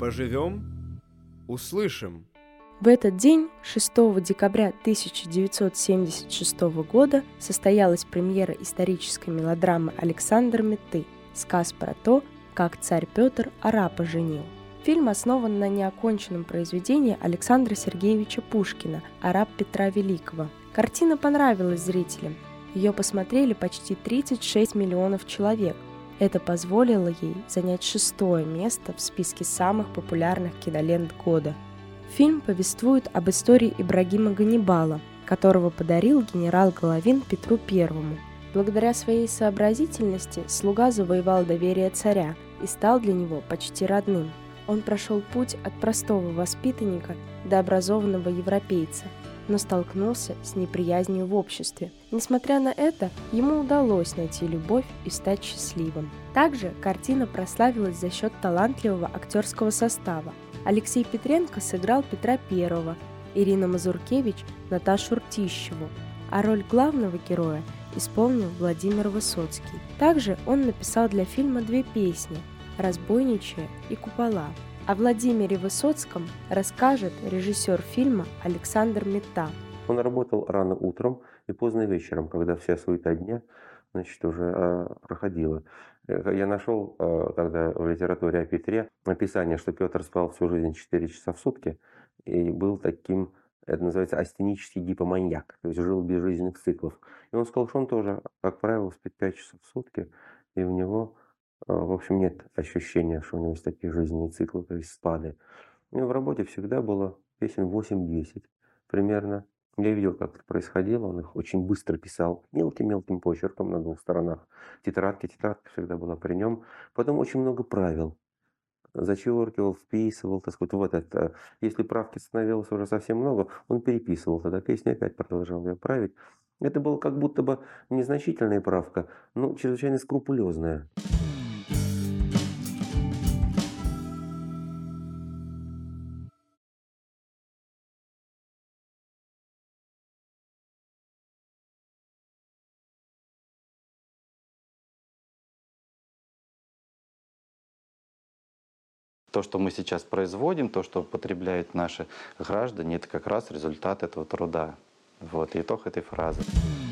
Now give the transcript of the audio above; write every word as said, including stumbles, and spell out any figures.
Поживем – услышим. В этот день, шестого декабря тысяча девятьсот семьдесят шестого года, состоялась премьера исторической мелодрамы Александра Метты «Сказ про то, как царь Петр арапа женил». Фильм основан на неоконченном произведении Александра Сергеевича Пушкина «Арап Петра Великого». Картина понравилась зрителям. Ее посмотрели почти тридцать шесть миллионов человек. Это позволило ей занять шестое место в списке самых популярных кинолент года. Фильм повествует об истории Ибрагима Ганнибала, которого подарил генерал Головин Петру Первому. Благодаря своей сообразительности слуга завоевал доверие царя и стал для него почти родным. Он прошел путь от простого воспитанника до образованного европейца, но столкнулся с неприязнью в обществе. Несмотря на это, ему удалось найти любовь и стать счастливым. Также картина прославилась за счет талантливого актерского состава. Алексей Петренко сыграл Петра Первого, Ирина Мазуркевич – Наташу Ртищеву, а роль главного героя исполнил Владимир Высоцкий. Также он написал для фильма две песни «Разбойничая» и «Купола». О Владимире Высоцком расскажет режиссер фильма Александр Метта. Он работал рано утром и поздно вечером, когда вся суета дня, значит, уже э, проходила. Я нашел э, тогда в литературе о Петре описание, что Петр спал всю жизнь четыре часа в сутки и был таким, это называется, астенический гипоманьяк, то есть жил без жизненных циклов. И он сказал, что он тоже, как правило, спит пять часов в сутки, и у него, э, в общем, нет ощущения, что у него есть такие жизненные циклы, то есть спады. У него в работе всегда было песен восемь-десять примерно. Я видел, как это происходило, он их очень быстро писал, мелким-мелким почерком на двух сторонах. Тетрадки, тетрадка всегда была при нем. Потом очень много правил. Зачеркивал, вписывал, так сказать, вот это. Если правки становилось уже совсем много, он переписывал, тогда песню опять продолжал ее править. Это было как будто бы незначительная правка, но чрезвычайно скрупулезная. То, что мы сейчас производим, то, что потребляют наши граждане, это как раз результат этого труда. Вот, итог этой фразы.